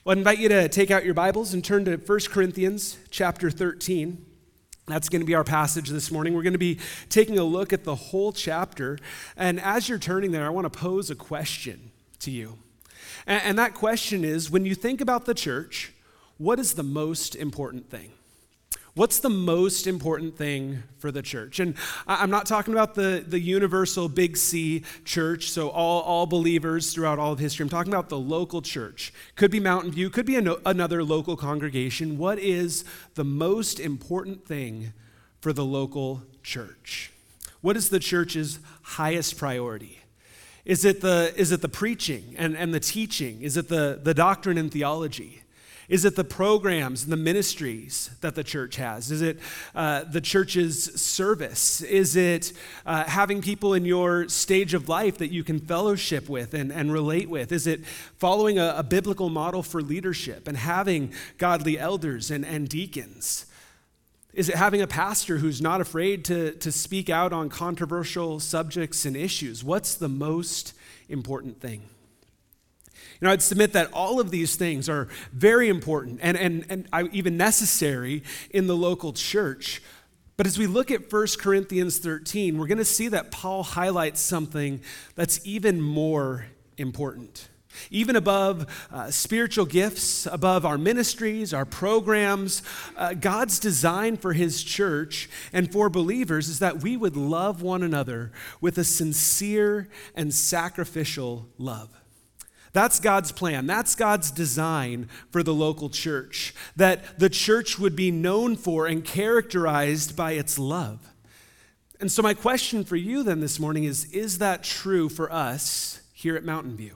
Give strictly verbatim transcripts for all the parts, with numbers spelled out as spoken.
Well, I invite you to take out your Bibles and turn to First Corinthians chapter thirteen. That's going to be our passage this morning. We're going to be taking a look at the whole chapter. And as you're turning there, I want to pose a question to you. And, and that question is, when you think about the church, what is the most important thing? What's the most important thing for the church? And I'm not talking about the, the universal big C church, so all, all believers throughout all of history. I'm talking about the local church. Could be Mountain View, could be an, another local congregation. What is the most important thing for the local church? What is the church's highest priority? Is it the, is it the preaching and, and the teaching? Is it the, the doctrine and theology? Is it the programs and the ministries that the church has? Is it uh, the church's service? Is it uh, having people in your stage of life that you can fellowship with and, and relate with? Is it following a, a biblical model for leadership and having godly elders and, and deacons? Is it having a pastor who's not afraid to, to speak out on controversial subjects and issues? What's the most important thing? You know, I'd submit that all of these things are very important and, and, and even necessary in the local church. But as we look at First Corinthians thirteen, we're going to see that Paul highlights something that's even more important. Even above uh, spiritual gifts, above our ministries, our programs, uh, God's design for his church and for believers is that we would love one another with a sincere and sacrificial love. That's God's plan. That's God's design for the local church, that the church would be known for and characterized by its love. And so my question for you then this morning is, is that true for us here at Mountain View?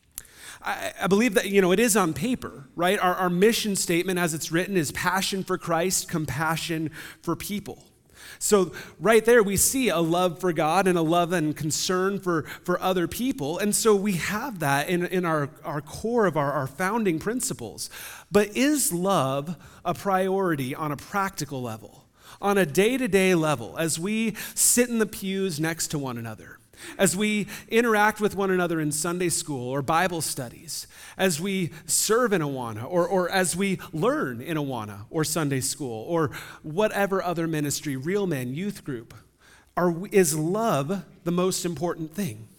I, I believe that, you know, it is on paper, right? Our, our mission statement as it's written is passion for Christ, compassion for people. So right there we see a love for God and a love and concern for, for other people. And so we have that in, in our, our core of our, our founding principles. But is love a priority on a practical level, on a day-to-day level, as we sit in the pews next to one another? As we interact with one another in Sunday school or Bible studies, as we serve in Awana, or, or as we learn in Awana or Sunday school, or whatever other ministry, Real Men, youth group, are, is love the most important thing?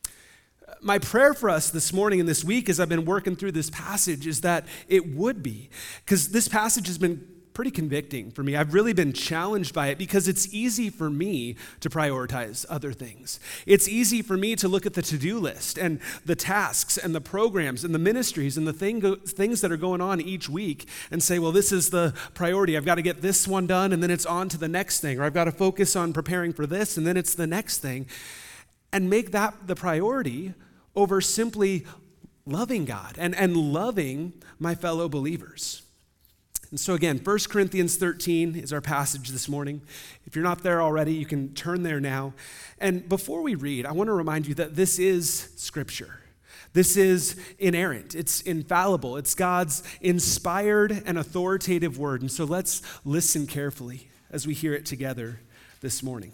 My prayer for us this morning and this week as I've been working through this passage is that it would be, because this passage has been pretty convicting for me. I've really been challenged by it because it's easy for me to prioritize other things. It's easy for me to look at the to-do list and the tasks and the programs and the ministries and the thing go, things that are going on each week and say, well, this is the priority. I've got to get this one done and then it's on to the next thing, or I've got to focus on preparing for this and then it's the next thing, and make that the priority over simply loving God and, and loving my fellow believers. And so again, First Corinthians thirteen is our passage this morning. If you're not there already, you can turn there now. And before we read, I want to remind you that this is Scripture. This is inerrant. It's infallible. It's God's inspired and authoritative word. And so let's listen carefully as we hear it together this morning.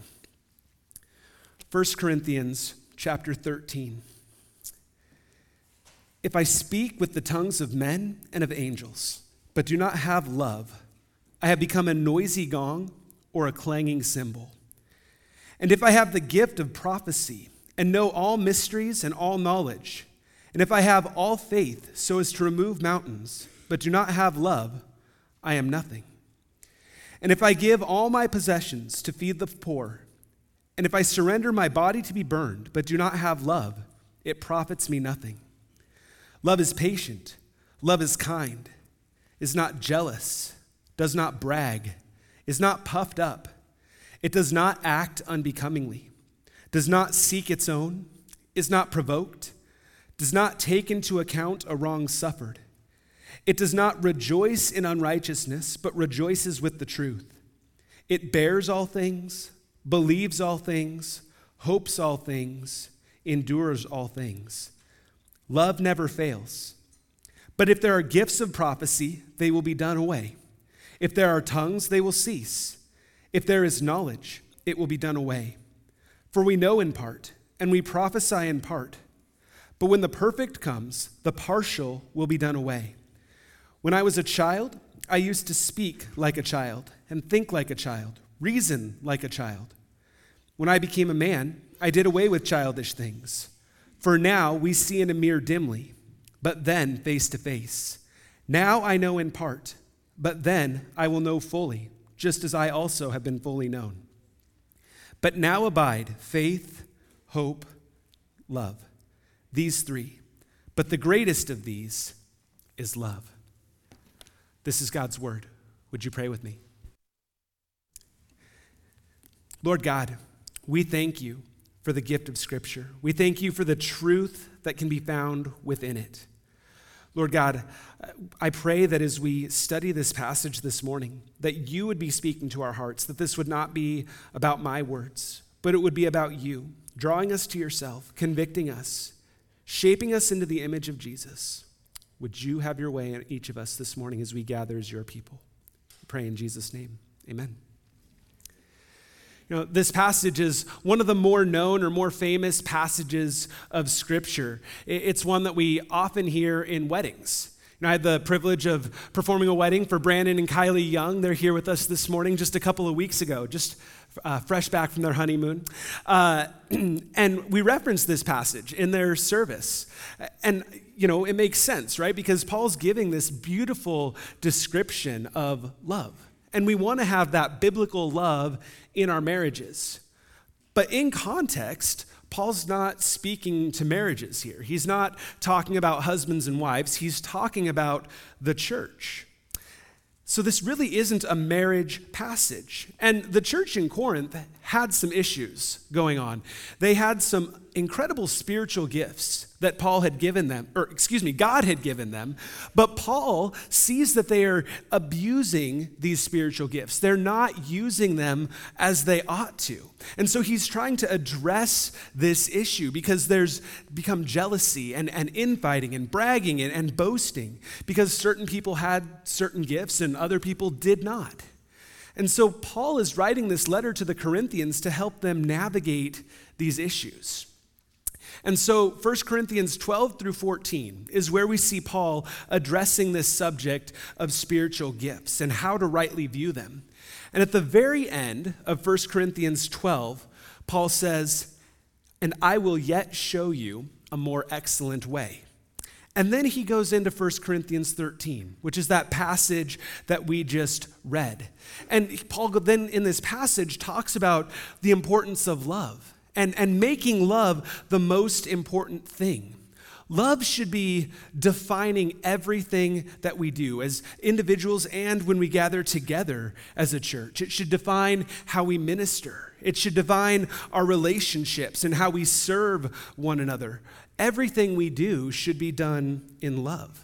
First Corinthians chapter thirteen. If I speak with the tongues of men and of angels, but do not have love, I have become a noisy gong or a clanging cymbal. And if I have the gift of prophecy and know all mysteries and all knowledge, and if I have all faith so as to remove mountains, but do not have love, I am nothing. And if I give all my possessions to feed the poor, and if I surrender my body to be burned, but do not have love, it profits me nothing. Love is patient, love is kind, is not jealous, does not brag, is not puffed up. It does not act unbecomingly, does not seek its own, is not provoked, does not take into account a wrong suffered. It does not rejoice in unrighteousness, but rejoices with the truth. It bears all things, believes all things, hopes all things, endures all things. Love never fails. But if there are gifts of prophecy, they will be done away. If there are tongues, they will cease. If there is knowledge, it will be done away. For we know in part, and we prophesy in part. But when the perfect comes, the partial will be done away. When I was a child, I used to speak like a child and think like a child, reason like a child. When I became a man, I did away with childish things. For now we see in a mirror dimly, but then face to face. Now I know in part, but then I will know fully, just as I also have been fully known. But now abide faith, hope, love, these three. But the greatest of these is love. This is God's word. Would you pray with me? Lord God, we thank you for the gift of Scripture. We thank you for the truth that can be found within it. Lord God, I pray that as we study this passage this morning, that you would be speaking to our hearts, that this would not be about my words, but it would be about you, drawing us to yourself, convicting us, shaping us into the image of Jesus. Would you have your way in each of us this morning as we gather as your people? I pray in Jesus' name, amen. You know, this passage is one of the more known or more famous passages of Scripture. It's one that we often hear in weddings. You know, I had the privilege of performing a wedding for Brandon and Kylie Young. They're here with us this morning just a couple of weeks ago, just uh, fresh back from their honeymoon. Uh, and we referenced this passage in their service. And, you know, it makes sense, right? Because Paul's giving this beautiful description of love. And we want to have that biblical love in our marriages. But in context, Paul's not speaking to marriages here. He's not talking about husbands and wives. He's talking about the church. So this really isn't a marriage passage. And the church in Corinth had some issues going on. They had some incredible spiritual gifts that Paul had given them, or excuse me, God had given them. But Paul sees that they are abusing these spiritual gifts. They're not using them as they ought to. And so he's trying to address this issue because there's become jealousy and, and infighting and bragging and, and boasting because certain people had certain gifts and other people did not. And so Paul is writing this letter to the Corinthians to help them navigate these issues. And so First Corinthians twelve through fourteen is where we see Paul addressing this subject of spiritual gifts and how to rightly view them. And at the very end of First Corinthians twelve, Paul says, "And I will yet show you a more excellent way." And then he goes into First Corinthians thirteen, which is that passage that we just read. And Paul then in this passage talks about the importance of love. And, and making love the most important thing. Love should be defining everything that we do as individuals and when we gather together as a church. It should define how we minister. It should define our relationships and how we serve one another. Everything we do should be done in love.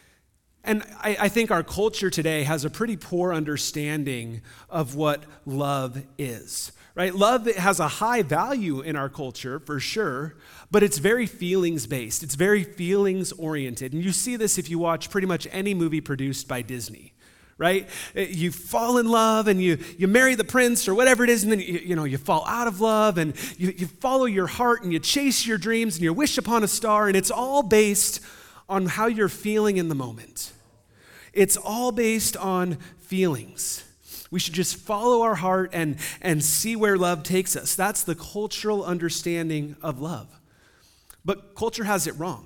And I, I think our culture today has a pretty poor understanding of what love is. Right? Love has a high value in our culture, for sure, but it's very feelings-based. It's very feelings-oriented. And you see this if you watch pretty much any movie produced by Disney, right? You fall in love and you, you marry the prince or whatever it is, and then you, you know, you fall out of love and you, you follow your heart and you chase your dreams and you wish upon a star, and it's all based on how you're feeling in the moment. It's all based on feelings. We should just follow our heart and, and see where love takes us. That's the cultural understanding of love. But culture has it wrong.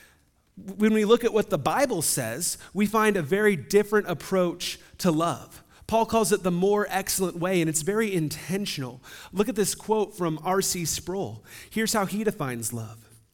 When we look at what the Bible says, we find a very different approach to love. Paul calls it the more excellent way, and it's very intentional. Look at this quote from R C Sproul. Here's how he defines love.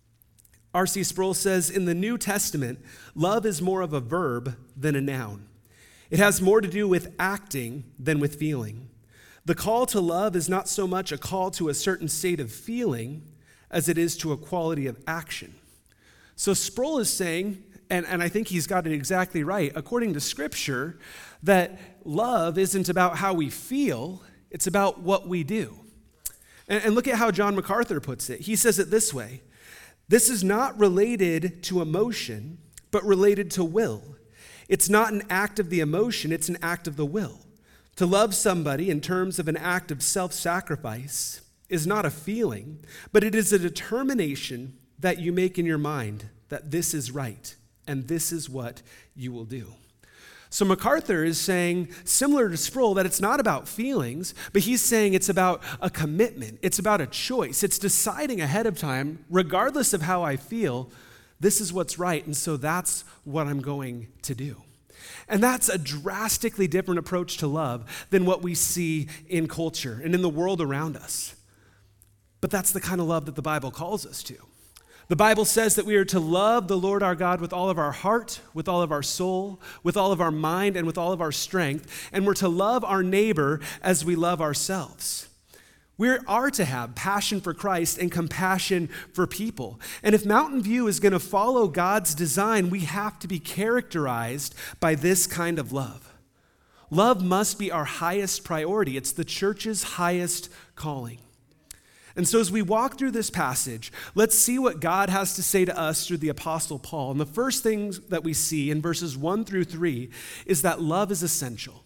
R C Sproul says, "In the New Testament, love is more of a verb than a noun. It has more to do with acting than with feeling. The call to love is not so much a call to a certain state of feeling as it is to a quality of action." So Sproul is saying, and, and I think he's got it exactly right, according to Scripture, that love isn't about how we feel, it's about what we do. And, and look at how John MacArthur puts it. He says it this way: "This is not related to emotion, but related to will. It's not an act of the emotion, it's an act of the will. To love somebody in terms of an act of self-sacrifice is not a feeling, but it is a determination that you make in your mind that this is right and this is what you will do." So MacArthur is saying, similar to Sproul, that it's not about feelings, but he's saying it's about a commitment. It's about a choice. It's deciding ahead of time, regardless of how I feel, this is what's right, and so that's what I'm going to do. And that's a drastically different approach to love than what we see in culture and in the world around us. But that's the kind of love that the Bible calls us to. The Bible says that we are to love the Lord our God with all of our heart, with all of our soul, with all of our mind, and with all of our strength, and we're to love our neighbor as we love ourselves. We are to have passion for Christ and compassion for people. And if Mountain View is going to follow God's design, we have to be characterized by this kind of love. Love must be our highest priority. It's the church's highest calling. And so as we walk through this passage, let's see what God has to say to us through the Apostle Paul. And the first thing that we see in verses one through three is that love is essential.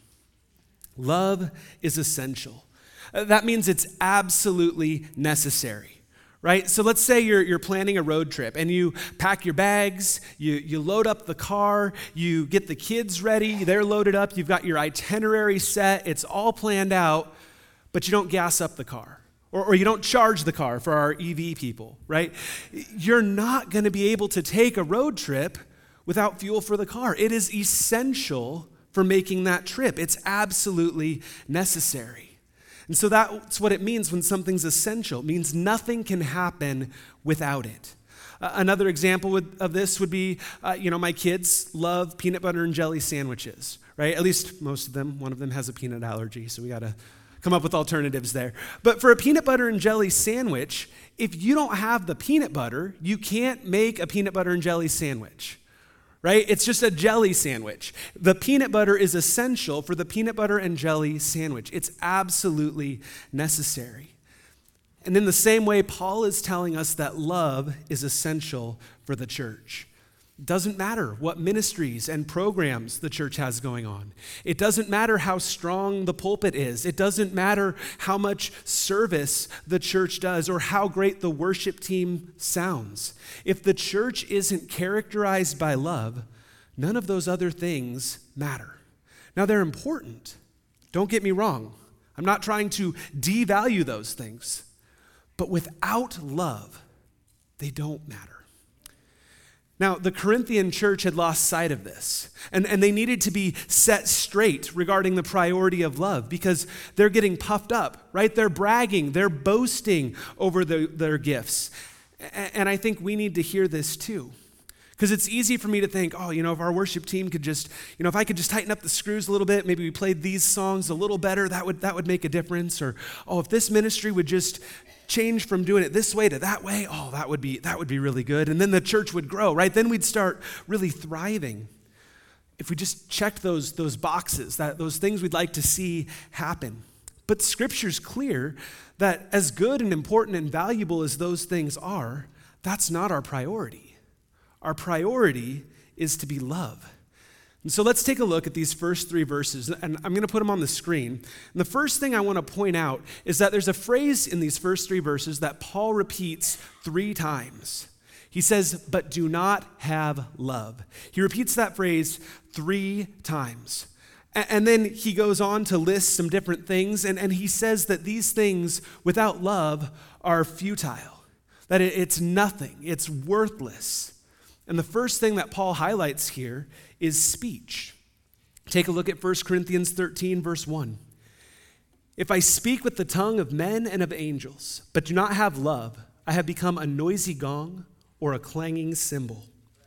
Love is essential. That means it's absolutely necessary, right? So let's say you're, you're planning a road trip and you pack your bags, you, you load up the car, you get the kids ready, they're loaded up, you've got your itinerary set, it's all planned out, but you don't gas up the car. Or, or you don't charge the car for our E V people, right? You're not going to be able to take a road trip without fuel for the car. It is essential for making that trip. It's absolutely necessary. And so that's what it means when something's essential. It means nothing can happen without it. Uh, another example would, of this would be, uh, you know, my kids love peanut butter and jelly sandwiches, right? At least most of them. One of them has a peanut allergy, so we got to come up with alternatives there. But for a peanut butter and jelly sandwich, if you don't have the peanut butter, you can't make a peanut butter and jelly sandwich, right? It's just a jelly sandwich. The peanut butter is essential for the peanut butter and jelly sandwich. It's absolutely necessary. And in the same way, Paul is telling us that love is essential for the church. It doesn't matter what ministries and programs the church has going on. It doesn't matter how strong the pulpit is. It doesn't matter how much service the church does or how great the worship team sounds. If the church isn't characterized by love, none of those other things matter. Now, they're important. Don't get me wrong. I'm not trying to devalue those things. But without love, they don't matter. Now, the Corinthian church had lost sight of this, and, and they needed to be set straight regarding the priority of love because they're getting puffed up, right? They're bragging, they're boasting over the, their gifts. And, and I think we need to hear this too. Because it's easy for me to think, oh, you know, if our worship team could just, you know, if I could just tighten up the screws a little bit, maybe we played these songs a little better, that would that would make a difference. Or, oh, if this ministry would just change from doing it this way to that way, oh, that would be that would be really good. And then the church would grow, right? Then we'd start really thriving. If we just checked those, those boxes, that those things we'd like to see happen. But Scripture's clear that as good and important and valuable as those things are, that's not our priority. Our priority is to be love. And so let's take a look at these first three verses, and I'm going to put them on the screen. And the first thing I want to point out is that there's a phrase in these first three verses that Paul repeats three times. He says, but do not have love. He repeats that phrase three times. And then he goes on to list some different things, and, and he says that these things without love are futile, that it, it's nothing, it's worthless. And the first thing that Paul highlights here is speech. Take a look at First Corinthians thirteen, verse one. If I speak with the tongue of men and of angels, but do not have love, I have become a noisy gong or a clanging cymbal.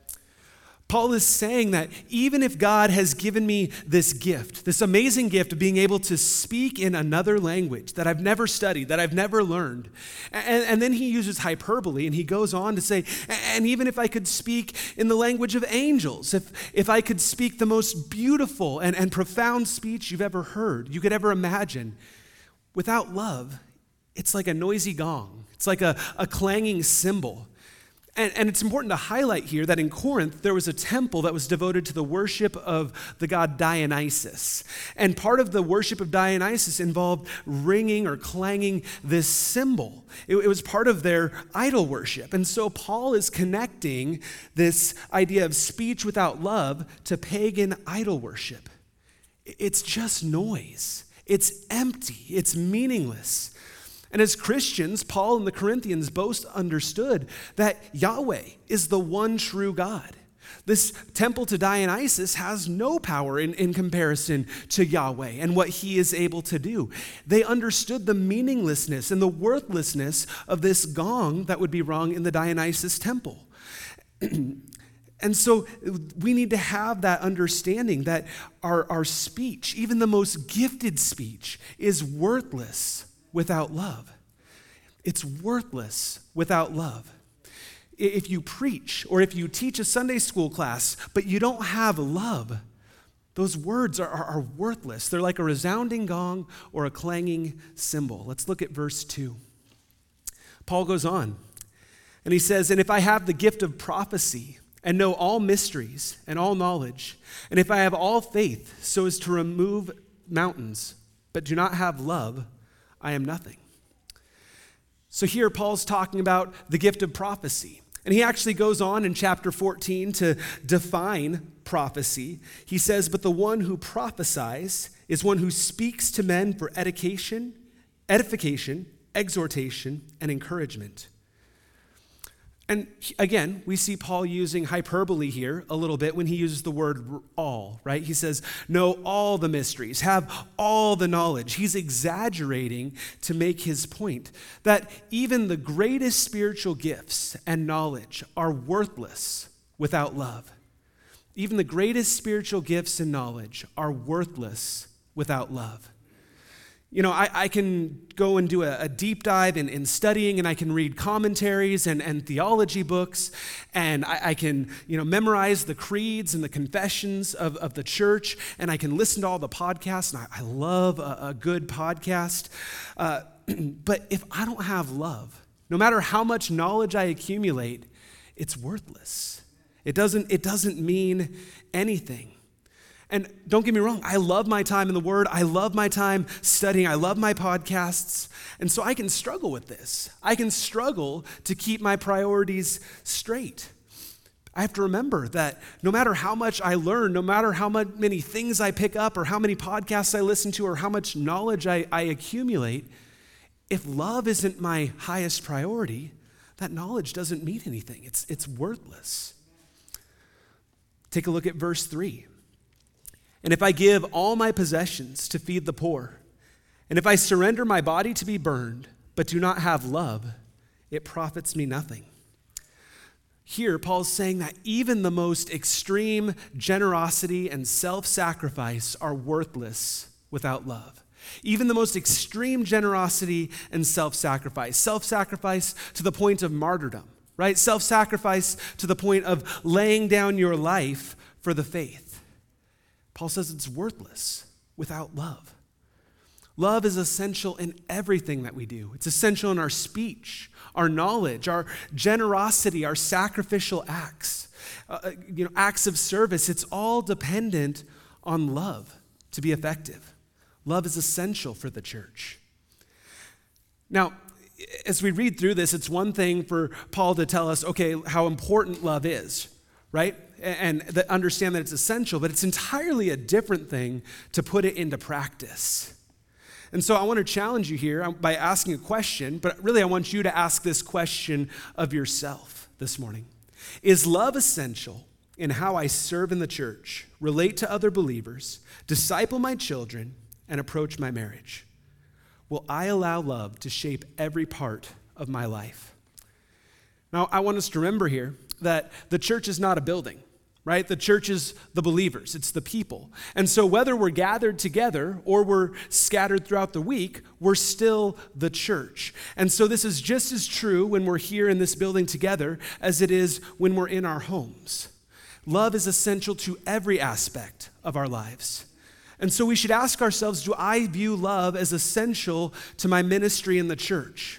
Paul is saying that even if God has given me this gift, this amazing gift of being able to speak in another language that I've never studied, that I've never learned, and, and then he uses hyperbole and he goes on to say, and even if I could speak in the language of angels, if, if I could speak the most beautiful and, and profound speech you've ever heard, you could ever imagine, without love, it's like a noisy gong. It's like a, a clanging cymbal. And, and it's important to highlight here that in Corinth, there was a temple that was devoted to the worship of the god Dionysus. And part of the worship of Dionysus involved ringing or clanging this cymbal. It, it was part of their idol worship. And so Paul is connecting this idea of speech without love to pagan idol worship. It's just noise. It's empty. It's meaningless. And as Christians, Paul and the Corinthians both understood that Yahweh is the one true God. This temple to Dionysus has no power in, in comparison to Yahweh and what he is able to do. They understood the meaninglessness and the worthlessness of this gong that would be rung in the Dionysus temple. And so we need to have that understanding that our, our speech, even the most gifted speech, is worthless without love. It's worthless without love. If you preach or if you teach a Sunday school class, but you don't have love, those words are, are, are worthless. They're like a resounding gong or a clanging cymbal. Let's look at verse two. Paul goes on, and he says, "And if I have the gift of prophecy and know all mysteries and all knowledge, and if I have all faith so as to remove mountains, but do not have love, I am nothing." So here Paul's talking about the gift of prophecy. And he actually goes on in chapter fourteen to define prophecy. He says, "But the one who prophesies is one who speaks to men for edification, edification, exhortation, and encouragement." And again, we see Paul using hyperbole here a little bit when he uses the word all, right? He says, know all the mysteries, have all the knowledge. He's exaggerating to make his point that even the greatest spiritual gifts and knowledge are worthless without love. Even the greatest spiritual gifts and knowledge are worthless without love. You know, I, I can go and do a, a deep dive in, in studying, and I can read commentaries and, and theology books, and I, I can, you know, memorize the creeds and the confessions of, of the church, and I can listen to all the podcasts, and I, I love a, a good podcast. Uh, but if I don't have love, no matter how much knowledge I accumulate, it's worthless. It doesn't, it doesn't mean anything. And don't get me wrong, I love my time in the Word. I love my time studying. I love my podcasts. And so I can struggle with this. I can struggle to keep my priorities straight. I have to remember that no matter how much I learn, no matter how much, many things I pick up or how many podcasts I listen to or how much knowledge I, I accumulate, if love isn't my highest priority, that knowledge doesn't mean anything. It's, it's worthless. Take a look at verse three. "And if I give all my possessions to feed the poor, and if I surrender my body to be burned, but do not have love, it profits me nothing." Here, Paul's saying that even the most extreme generosity and self-sacrifice are worthless without love. Even the most extreme generosity and self-sacrifice. Self-sacrifice to the point of martyrdom, right? Self-sacrifice to the point of laying down your life for the faith. Paul says it's worthless without love. Love is essential in everything that we do. It's essential in our speech, our knowledge, our generosity, our sacrificial acts, uh, you know, acts of service. It's all dependent on love to be effective. Love is essential for the church. Now, as we read through this, it's one thing for Paul to tell us, okay, how important love is, right? And that understand that it's essential, but it's entirely a different thing to put it into practice. And so I want to challenge you here by asking a question, but really I want you to ask this question of yourself this morning. Is love essential in how I serve in the church, relate to other believers, disciple my children, and approach my marriage? Will I allow love to shape every part of my life? Now, I want us to remember here that the church is not a building, right? The church is the believers. It's the people. And so whether we're gathered together or we're scattered throughout the week, we're still the church. And so this is just as true when we're here in this building together as it is when we're in our homes. Love is essential to every aspect of our lives. And so we should ask ourselves, do I view love as essential to my ministry in the church?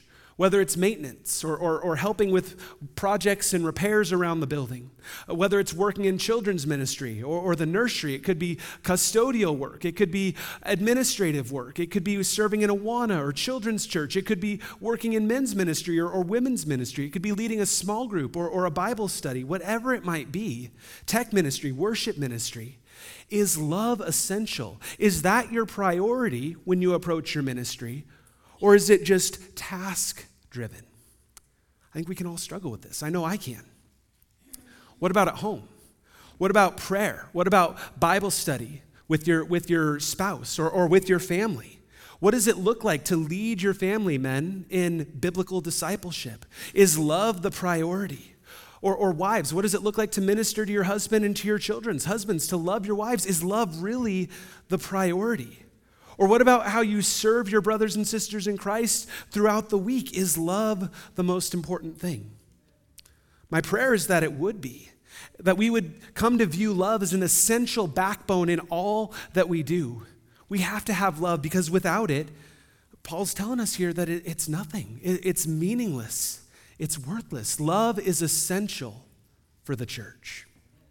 whether it's maintenance or, or, or helping with projects and repairs around the building, whether it's working in children's ministry or, or the nursery. It could be custodial work. It could be administrative work. It could be serving in Awana or children's church. It could be working in men's ministry or, or women's ministry. It could be leading a small group or, or a Bible study, whatever it might be, tech ministry, worship ministry. Is love essential? Is that your priority when you approach your ministry? Or is it just task-driven? I think we can all struggle with this. I know I can. What about at home? What about prayer? What about Bible study with your, with your spouse or, or with your family? What does it look like to lead your family, men, in biblical discipleship? Is love the priority? Or, or wives, what does it look like to minister to your husband and to your children's husbands, to love your wives? Is love really the priority? Or what about how you serve your brothers and sisters in Christ throughout the week? Is love the most important thing? My prayer is that it would be, that we would come to view love as an essential backbone in all that we do. We have to have love because without it, Paul's telling us here that it, it's nothing. It, it's meaningless. It's worthless. Love is essential for the church.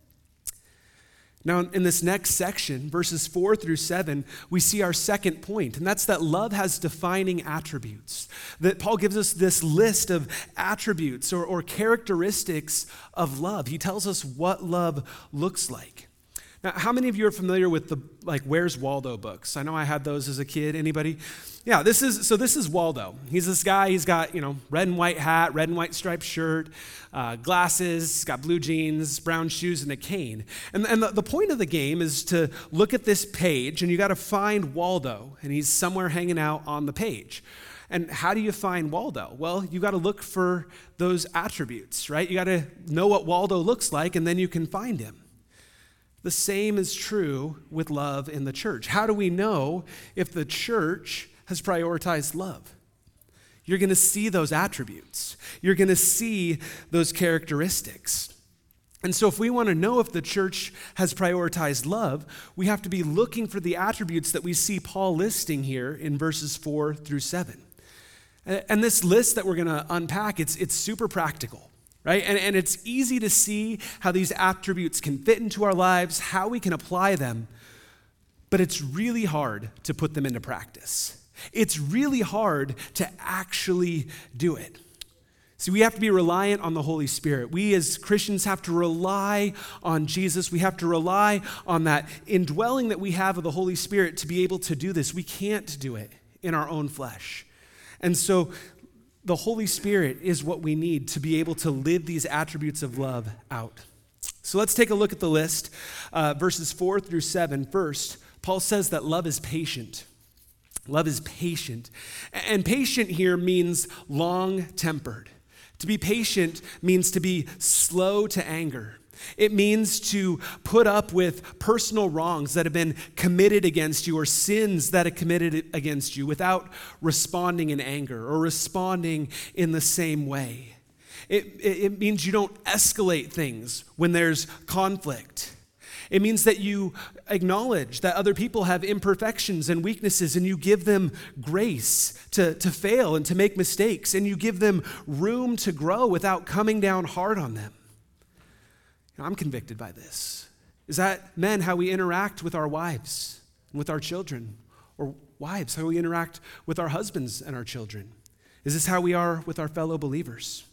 Now, in this next section, verses four through seven, we see our second point, and that's that love has defining attributes. That Paul gives us this list of attributes or, or characteristics of love. He tells us what love looks like. Now, how many of you are familiar with the like Where's Waldo books? I know I had those as a kid. Anybody? Yeah, this is so this is Waldo. He's this guy, he's got, you know, red and white hat, red and white striped shirt, uh, glasses, he's got blue jeans, brown shoes, and a cane. And, and the, the point of the game is to look at this page, and you got to find Waldo, and he's somewhere hanging out on the page. And how do you find Waldo? Well, you got to look for those attributes, right? You got to know what Waldo looks like, and then you can find him. The same is true with love in the church. How do we know if the church has prioritized love? You're going to see those attributes. You're going to see those characteristics. And so if we want to know if the church has prioritized love, we have to be looking for the attributes that we see Paul listing here in verses four through seven. And this list that we're going to unpack, it's, it's super practical. Right? And, and it's easy to see how these attributes can fit into our lives, how we can apply them, but it's really hard to put them into practice. It's really hard to actually do it. See, we have to be reliant on the Holy Spirit. We as Christians have to rely on Jesus. We have to rely on that indwelling that we have of the Holy Spirit to be able to do this. We can't do it in our own flesh. And so the Holy Spirit is what we need to be able to live these attributes of love out. So let's take a look at the list, uh, verses four through seven. First, Paul says that love is patient. Love is patient. And patient here means long-tempered. To be patient means to be slow to anger. It means to put up with personal wrongs that have been committed against you or sins that are committed against you without responding in anger or responding in the same way. It, it means you don't escalate things when there's conflict. It means that you acknowledge that other people have imperfections and weaknesses, and you give them grace to, to fail and to make mistakes, and you give them room to grow without coming down hard on them. I'm convicted by this. Is that, men, how we interact with our wives and with our children? Or wives, how we interact with our husbands and our children? Is this how we are with our fellow believers?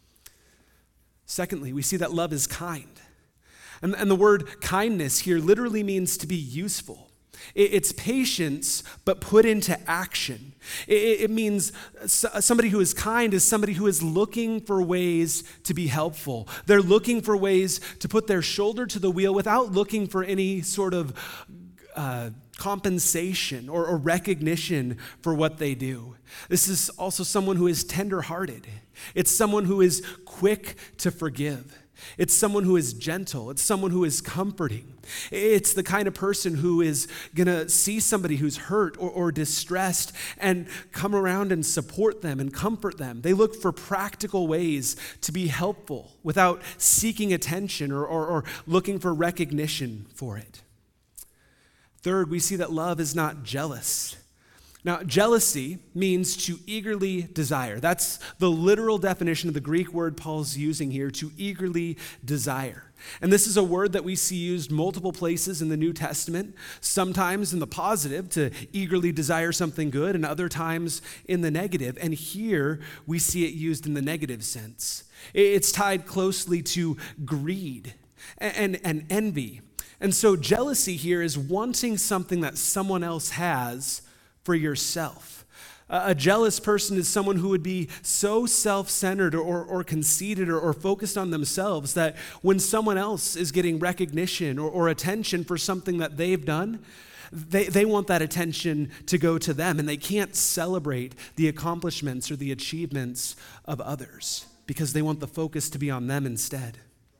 Secondly, we see that love is kind. And, and the word kindness here literally means to be useful. It's patience, but put into action. It, it means somebody who is kind is somebody who is looking for ways to be helpful. They're looking for ways to put their shoulder to the wheel without looking for any sort of uh, compensation or, or recognition for what they do. This is also someone who is tenderhearted. It's someone who is quick to forgive. It's someone who is gentle. It's someone who is comforting. It's the kind of person who is going to see somebody who's hurt or, or distressed and come around and support them and comfort them. They look for practical ways to be helpful without seeking attention or, or, or looking for recognition for it. Third, we see that love is not jealous. Now, jealousy means to eagerly desire. That's the literal definition of the Greek word Paul's using here, to eagerly desire. And this is a word that we see used multiple places in the New Testament, sometimes in the positive, to eagerly desire something good, and other times in the negative. And here we see it used in the negative sense. It's tied closely to greed and, and envy. And so jealousy here is wanting something that someone else has for yourself. A jealous person is someone who would be so self-centered or, or conceited or, or focused on themselves that when someone else is getting recognition or, or attention for something that they've done, they, they want that attention to go to them, and they can't celebrate the accomplishments or the achievements of others because they want the focus to be on them instead.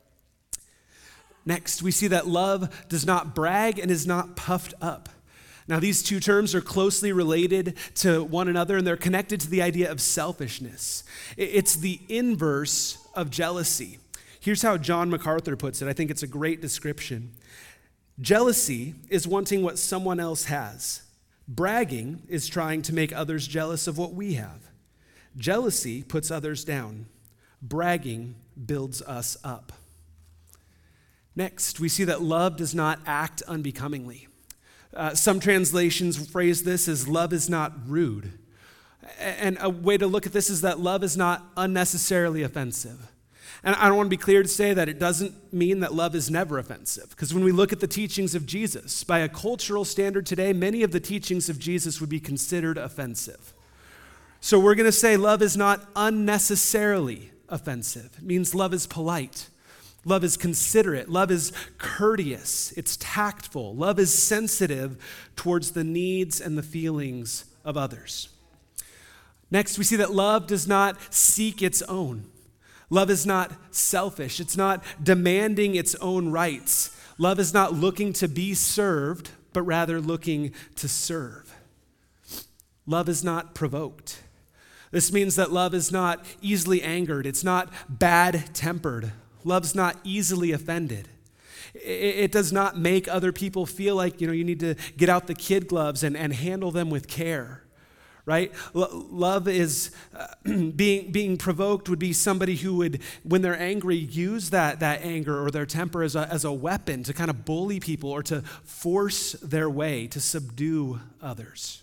Next, we see that love does not brag and is not puffed up. Now, these two terms are closely related to one another, and they're connected to the idea of selfishness. It's the inverse of jealousy. Here's how John MacArthur puts it. I think it's a great description. Jealousy is wanting what someone else has. Bragging is trying to make others jealous of what we have. Jealousy puts others down. Bragging builds us up. Next, we see that love does not act unbecomingly. Uh, some translations phrase this as love is not rude. And a way to look at this is that love is not unnecessarily offensive. And I want to be clear to say that it doesn't mean that love is never offensive. Because when we look at the teachings of Jesus, by a cultural standard today, many of the teachings of Jesus would be considered offensive. So we're going to say love is not unnecessarily offensive. It means love is polite. Love is considerate. Love is courteous. It's tactful. Love is sensitive towards the needs and the feelings of others. Next, we see that love does not seek its own. Love is not selfish. It's not demanding its own rights. Love is not looking to be served, but rather looking to serve. Love is not provoked. This means that love is not easily angered. It's not bad-tempered. Love's not easily offended. It does not make other people feel like, you know, you need to get out the kid gloves and, and handle them with care, right? L- love is, uh, being, being provoked would be somebody who would, when they're angry, use that, that anger or their temper as a, as a weapon to kind of bully people or to force their way, to subdue others.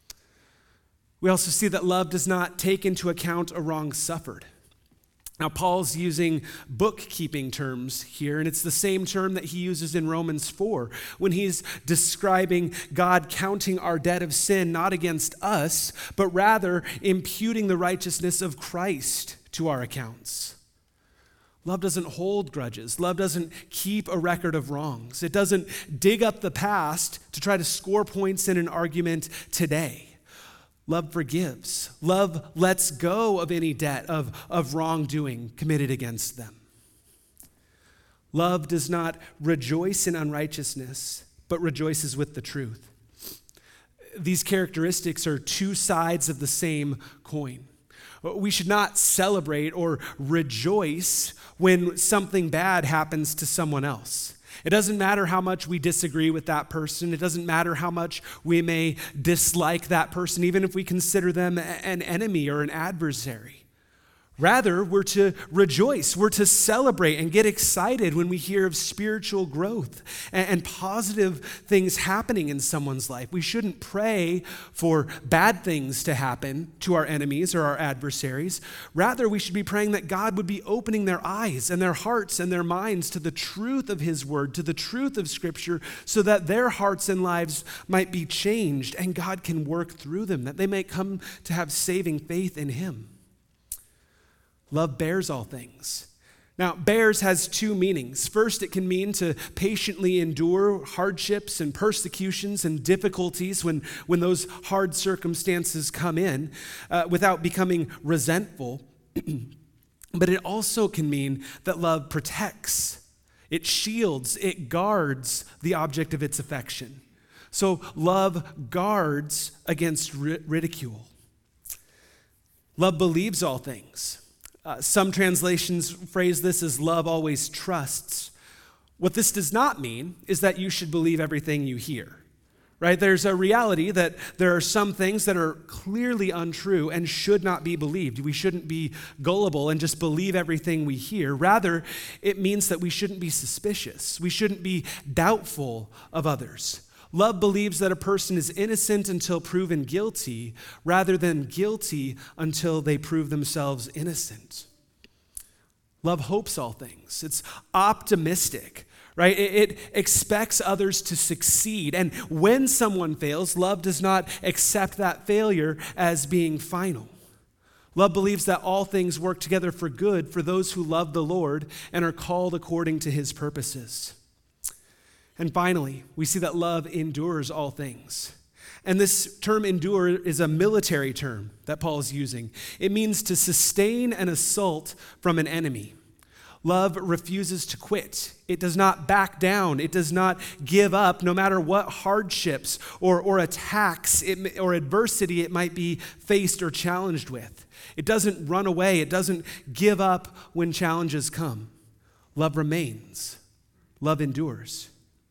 We also see that love does not take into account a wrong suffered. Now, Paul's using bookkeeping terms here, and it's the same term that he uses in Romans four when he's describing God counting our debt of sin not against us, but rather imputing the righteousness of Christ to our accounts. Love doesn't hold grudges. Love doesn't keep a record of wrongs. It doesn't dig up the past to try to score points in an argument today. Love forgives. Love lets go of any debt of, of wrongdoing committed against them. Love does not rejoice in unrighteousness, but rejoices with the truth. These characteristics are two sides of the same coin. We should not celebrate or rejoice when something bad happens to someone else. It doesn't matter how much we disagree with that person. It doesn't matter how much we may dislike that person, even if we consider them an enemy or an adversary. Rather, we're to rejoice. We're to celebrate and get excited when we hear of spiritual growth and, and positive things happening in someone's life. We shouldn't pray for bad things to happen to our enemies or our adversaries. Rather, we should be praying that God would be opening their eyes and their hearts and their minds to the truth of His Word, to the truth of Scripture, so that their hearts and lives might be changed and God can work through them, that they may come to have saving faith in Him. Love bears all things. Now, bears has two meanings. First, it can mean to patiently endure hardships and persecutions and difficulties when, when those hard circumstances come in uh, without becoming resentful. But it also can mean that love protects, it shields, it guards the object of its affection. So love guards against ri- ridicule. Love believes all things. Uh, some translations phrase this as love always trusts. What this does not mean is that you should believe everything you hear, right? There's a reality that there are some things that are clearly untrue and should not be believed. We shouldn't be gullible and just believe everything we hear. Rather, it means that we shouldn't be suspicious. We shouldn't be doubtful of others. Love believes that a person is innocent until proven guilty, rather than guilty until they prove themselves innocent. Love hopes all things. It's optimistic, right? It, it expects others to succeed. And when someone fails, love does not accept that failure as being final. Love believes that all things work together for good for those who love the Lord and are called according to his purposes. And finally, we see that love endures all things. And this term endure is a military term that Paul is using. It means to sustain an assault from an enemy. Love refuses to quit. It does not back down. It does not give up no matter what hardships or, or attacks it, or adversity it might be faced or challenged with. It doesn't run away. It doesn't give up when challenges come. Love remains. Love endures.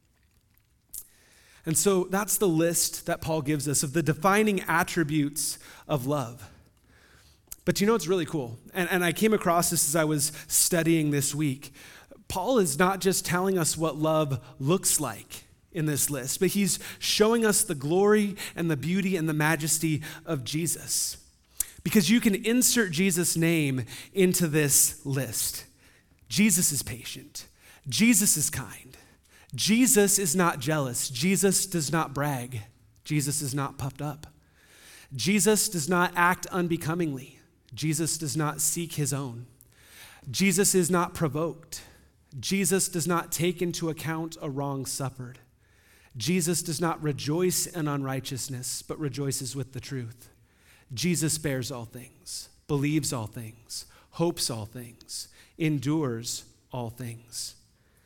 And so that's the list that Paul gives us of the defining attributes of love. But you know what's really cool? And, and I came across this as I was studying this week. Paul is not just telling us what love looks like in this list, but he's showing us the glory and the beauty and the majesty of Jesus. Because you can insert Jesus' name into this list. Jesus is patient. Jesus is kind. Jesus is not jealous. Jesus does not brag. Jesus is not puffed up. Jesus does not act unbecomingly. Jesus does not seek his own. Jesus is not provoked. Jesus does not take into account a wrong suffered. Jesus does not rejoice in unrighteousness, but rejoices with the truth. Jesus bears all things, believes all things, hopes all things, endures all things.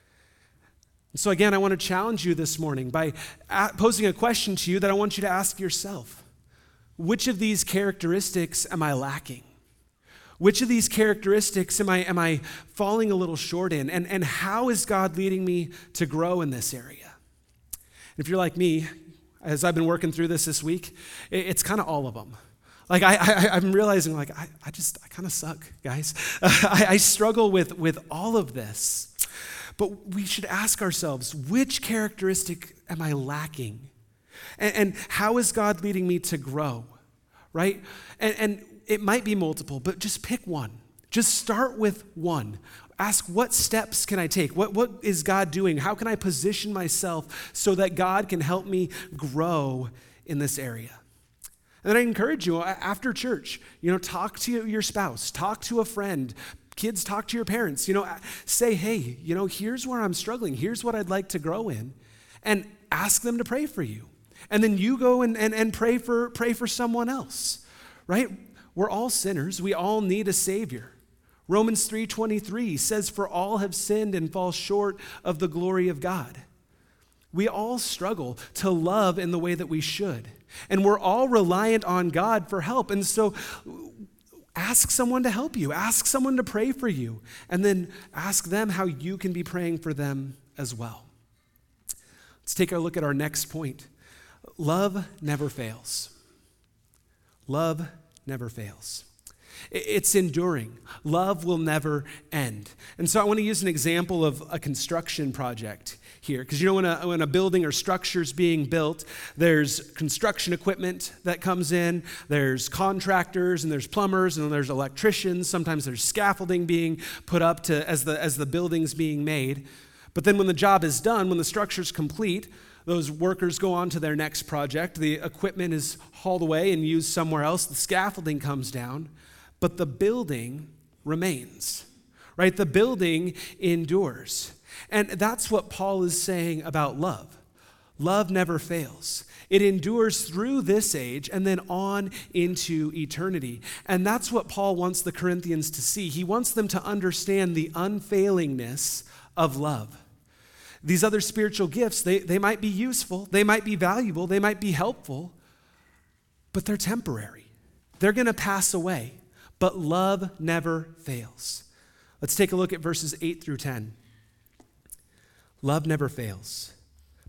So again, I want to challenge you this morning by posing a question to you that I want you to ask yourself. Which of these characteristics am I lacking? Which of these characteristics am I, am I falling a little short in? And, and how is God leading me to grow in this area? And if you're like me, as I've been working through this this week, it, it's kind of all of them. Like I, I, I'm realizing like, I, I just, I kind of suck, guys. I, I struggle with, with all of this. But we should ask ourselves, which characteristic am I lacking? And, and how is God leading me to grow, right? And, and it might be multiple, but just pick one. Just start with one. Ask, what steps can I take? What, what is God doing? How can I position myself so that God can help me grow in this area? And then I encourage you, after church, you know, talk to your spouse, talk to a friend. Kids, talk to your parents. You know, say, hey, you know, here's where I'm struggling. Here's what I'd like to grow in. And ask them to pray for you. And then you go and, and, and pray for pray for someone else, right? We're all sinners. We all need a Savior. Romans three twenty-three says, for all have sinned and fall short of the glory of God. We all struggle to love in the way that we should. And we're all reliant on God for help. And so ask someone to help you. Ask someone to pray for you. And then ask them how you can be praying for them as well. Let's take a look at our next point. Love never fails. Love never fails. It's enduring. Love will never end. And so I want to use an example of a construction project here. Because you know when a, when a building or structure is being built, there's construction equipment that comes in, there's contractors, and there's plumbers, and there's electricians. Sometimes there's scaffolding being put up to as the, as the building's being made. But then when the job is done, when the structure's complete, those workers go on to their next project. The equipment is hauled away and used somewhere else. The scaffolding comes down. But the building remains, right? The building endures. And that's what Paul is saying about love. Love never fails. It endures through this age and then on into eternity. And that's what Paul wants the Corinthians to see. He wants them to understand the unfailingness of love. These other spiritual gifts, they, they might be useful, they might be valuable, they might be helpful, but they're temporary. They're going to pass away. But love never fails. Let's take a look at verses eight through ten. Love never fails.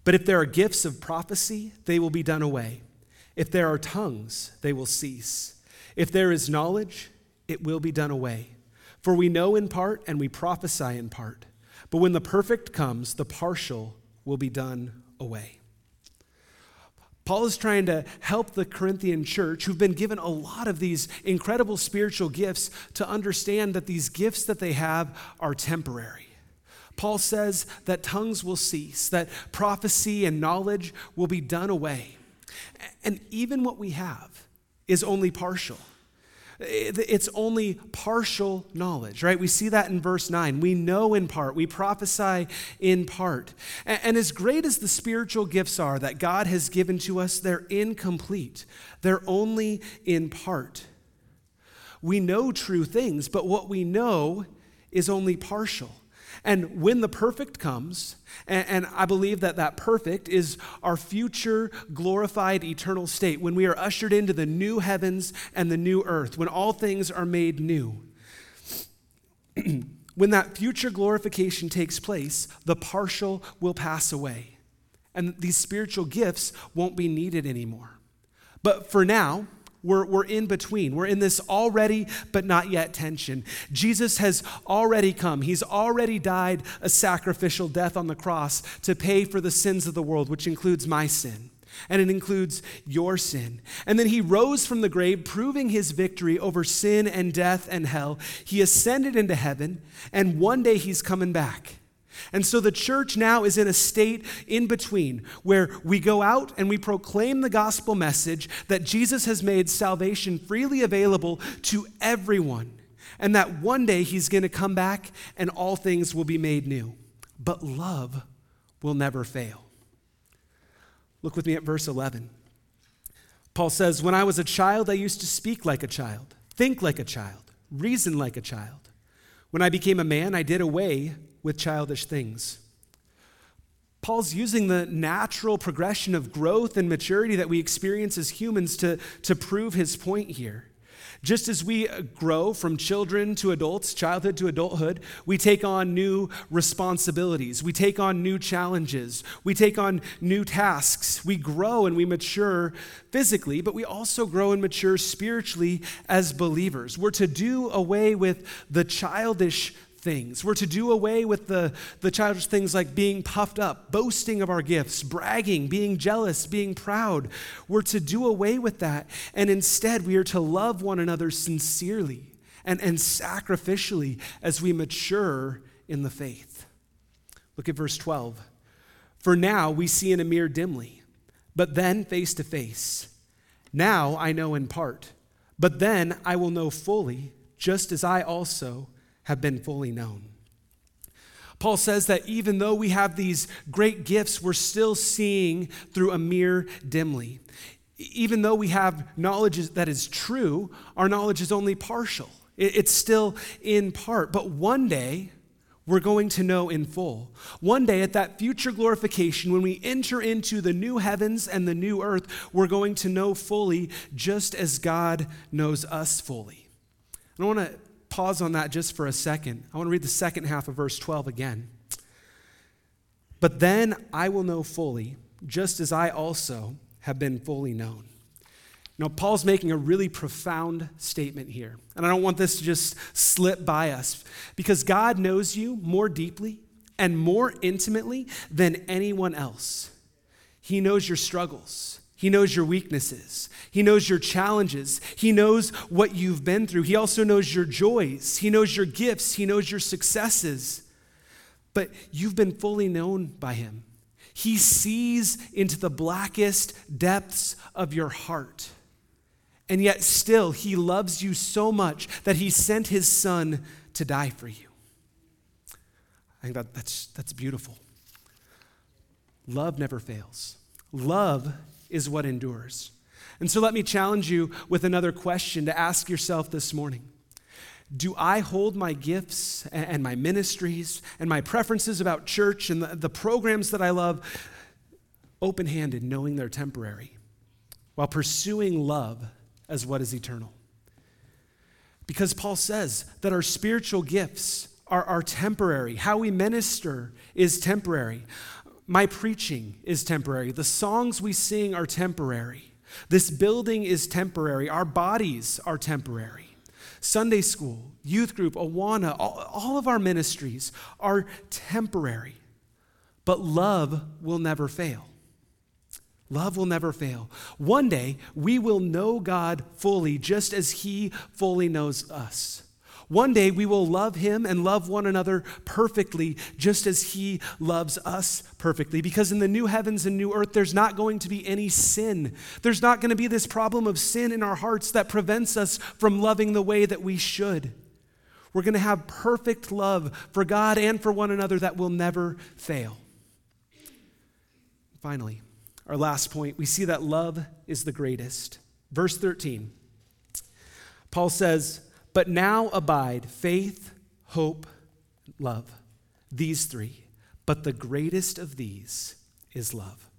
But if there are gifts of prophecy, they will be done away. If there are tongues, they will cease. If there is knowledge, it will be done away. For we know in part and we prophesy in part. But when the perfect comes, the partial will be done away. Paul is trying to help the Corinthian church, who've been given a lot of these incredible spiritual gifts, to understand that these gifts that they have are temporary. Paul says that tongues will cease, that prophecy and knowledge will be done away. And even what we have is only partial. It's only partial knowledge, right? We see that in verse nine. We know in part, we prophesy in part. And as great as the spiritual gifts are that God has given to us, they're incomplete. They're only in part. We know true things, but what we know is only partial. And when the perfect comes, and, and I believe that that perfect is our future glorified eternal state, when we are ushered into the new heavens and the new earth, when all things are made new. When that future glorification takes place, the partial will pass away, and these spiritual gifts won't be needed anymore. But for now, We're, we're in between. We're in this already but not yet tension. Jesus has already come. He's already died a sacrificial death on the cross to pay for the sins of the world, which includes my sin, and it includes your sin. And then he rose from the grave, proving his victory over sin and death and hell. He ascended into heaven, and one day he's coming back. And so the church now is in a state in between where we go out and we proclaim the gospel message that Jesus has made salvation freely available to everyone, and that one day he's going to come back and all things will be made new. But love will never fail. Look with me at verse eleven. Paul says, "When I was a child, I used to speak like a child, think like a child, reason like a child. When I became a man, I did away with childish things." Paul's using the natural progression of growth and maturity that we experience as humans to, to prove his point here. Just as we grow from children to adults, childhood to adulthood, we take on new responsibilities. We take on new challenges. We take on new tasks. We grow and we mature physically, but we also grow and mature spiritually as believers. We're to do away with the childish things. We're to do away with the, the childish things like being puffed up, boasting of our gifts, bragging, being jealous, being proud. We're to do away with that. And instead, we are to love one another sincerely and, and sacrificially as we mature in the faith. Look at verse twelve. "For now we see in a mirror dimly, but then face to face. Now I know in part, but then I will know fully, just as I also have been fully known." Paul says that even though we have these great gifts, we're still seeing through a mirror dimly. Even though we have knowledge that is true, our knowledge is only partial. It's still in part. But one day, we're going to know in full. One day, at that future glorification, when we enter into the new heavens and the new earth, we're going to know fully, just as God knows us fully. And I want to pause on that just for a second. I want to read the second half of verse twelve again. "But then I will know fully, just as I also have been fully known." Now, Paul's making a really profound statement here. And I don't want this to just slip by us, because God knows you more deeply and more intimately than anyone else. He knows your struggles. He knows your weaknesses. He knows your challenges. He knows what you've been through. He also knows your joys. He knows your gifts. He knows your successes. But you've been fully known by him. He sees into the blackest depths of your heart. And yet still, he loves you so much that he sent his son to die for you. I think that, that's, that's beautiful. Love never fails. Love is what endures. And so let me challenge you with another question to ask yourself this morning. Do I hold my gifts and my ministries and my preferences about church and the, the programs that I love open-handed, knowing they're temporary, while pursuing love as what is eternal? Because Paul says that our spiritual gifts are, are temporary. How we minister is temporary. My preaching is temporary. The songs we sing are temporary. This building is temporary. Our bodies are temporary. Sunday school, youth group, Awana, all, all of our ministries are temporary. But love will never fail. Love will never fail. One day, we will know God fully just as he fully knows us. One day we will love him and love one another perfectly, just as he loves us perfectly. Because in the new heavens and new earth, there's not going to be any sin. There's not going to be this problem of sin in our hearts that prevents us from loving the way that we should. We're going to have perfect love for God and for one another that will never fail. Finally, our last point, we see that love is the greatest. Verse thirteen, Paul says, "But now abide faith, hope, love, these three. But the greatest of these is love."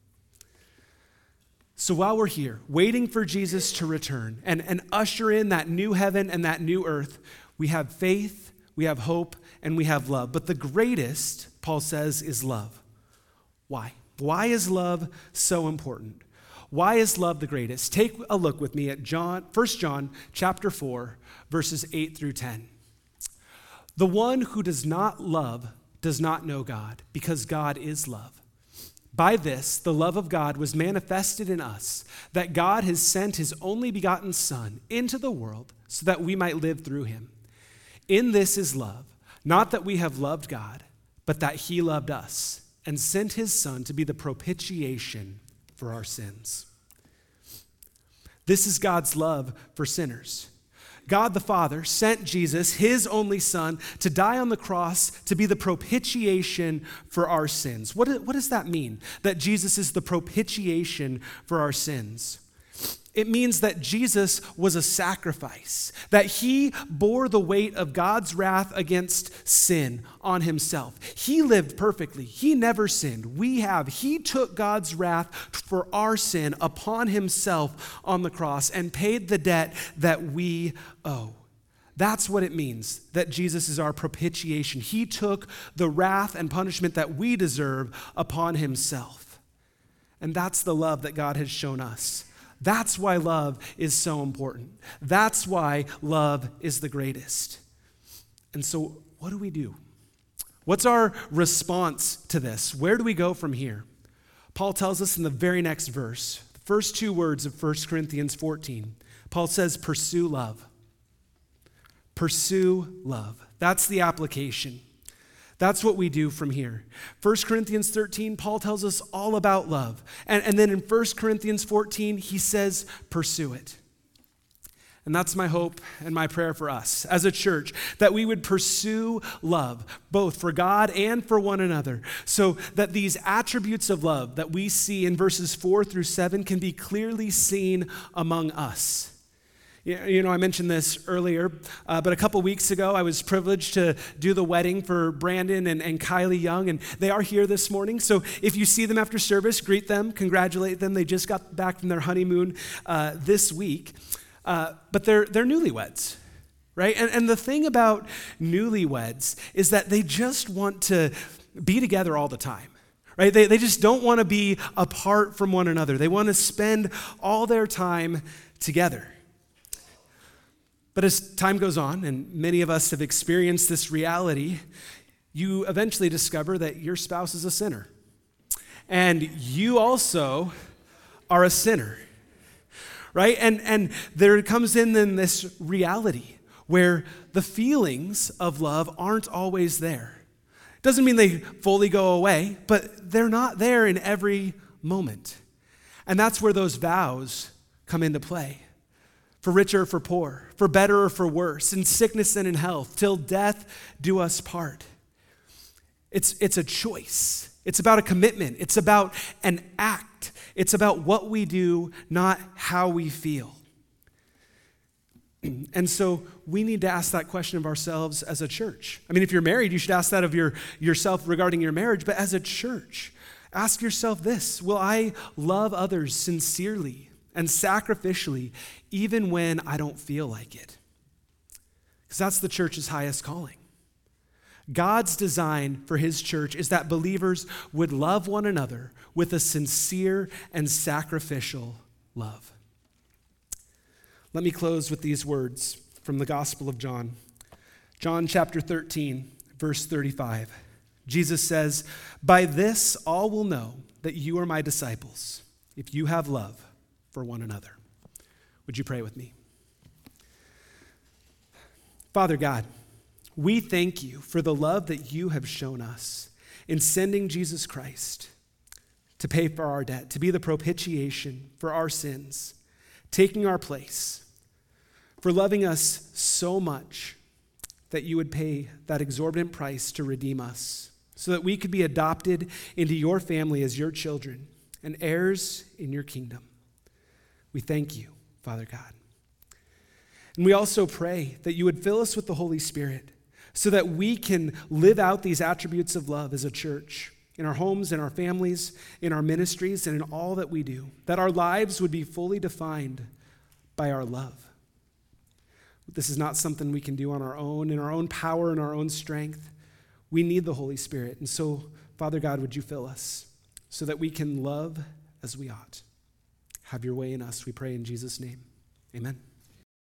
So while we're here, waiting for Jesus to return and, and usher in that new heaven and that new earth, we have faith, we have hope, and we have love. But the greatest, Paul says, is love. Why? Why is love so important? Why is love the greatest? Take a look with me at John, First John chapter four, verses eight through ten. "The one who does not love does not know God, because God is love. By this, the love of God was manifested in us, that God has sent his only begotten Son into the world so that we might live through him. In this is love, not that we have loved God, but that he loved us and sent his Son to be the propitiation for our sins." This is God's love for sinners. God the Father sent Jesus, his only Son, to die on the cross to be the propitiation for our sins. What, what does that mean, that Jesus is the propitiation for our sins? It means that Jesus was a sacrifice, that he bore the weight of God's wrath against sin on himself. He lived perfectly. He never sinned. We have. He took God's wrath for our sin upon himself on the cross and paid the debt that we owe. That's what it means that Jesus is our propitiation. He took the wrath and punishment that we deserve upon himself. And that's the love that God has shown us. That's why love is so important. That's why love is the greatest. And so, what do we do? What's our response to this? Where do we go from here? Paul tells us in the very next verse, the first two words of First Corinthians fourteen. Paul says, "Pursue love." Pursue love. That's the application. That's what we do from here. First Corinthians thirteen, Paul tells us all about love. And, and then in First Corinthians fourteen, he says, pursue it. And that's my hope and my prayer for us as a church, that we would pursue love, both for God and for one another, so that these attributes of love that we see in verses four through seven can be clearly seen among us. You know, I mentioned this earlier, uh, but a couple weeks ago, I was privileged to do the wedding for Brandon and, and Kylie Young, and they are here this morning. So if you see them after service, greet them, congratulate them. They just got back from their honeymoon uh, this week, uh, but they're they're newlyweds, right? And, and the thing about newlyweds is that they just want to be together all the time. Right? They, they just don't want to be apart from one another. They want to spend all their time together. But as time goes on, and many of us have experienced this reality, you eventually discover that your spouse is a sinner. And you also are a sinner, right? And, and there comes in then this reality where the feelings of love aren't always there. Doesn't mean they fully go away, but they're not there in every moment. And that's where those vows come into play. For richer or for poor, for better or for worse, in sickness and in health, till death do us part. It's, it's a choice. It's about a commitment. It's about an act. It's about what we do, not how we feel. And so we need to ask that question of ourselves as a church. I mean, if you're married, you should ask that of your, yourself regarding your marriage, but as a church, ask yourself this: will I love others sincerely and sacrificially, even when I don't feel like it? Because that's the church's highest calling. God's design for his church is that believers would love one another with a sincere and sacrificial love. Let me close with these words from the Gospel of John. John chapter thirteen, verse thirty-five. Jesus says, "By this all will know that you are my disciples, if you have love for one another." Would you pray with me? Father God, we thank you for the love that you have shown us in sending Jesus Christ to pay for our debt, to be the propitiation for our sins, taking our place, for loving us so much that you would pay that exorbitant price to redeem us, so that we could be adopted into your family as your children and heirs in your kingdom. We thank you, Father God. And we also pray that you would fill us with the Holy Spirit so that we can live out these attributes of love as a church, in our homes, in our families, in our ministries, and in all that we do, that our lives would be fully defined by our love. This is not something we can do on our own, in our own power, in our own strength. We need the Holy Spirit. And so, Father God, would you fill us so that we can love as we ought? Have your way in us, we pray in Jesus' name. Amen.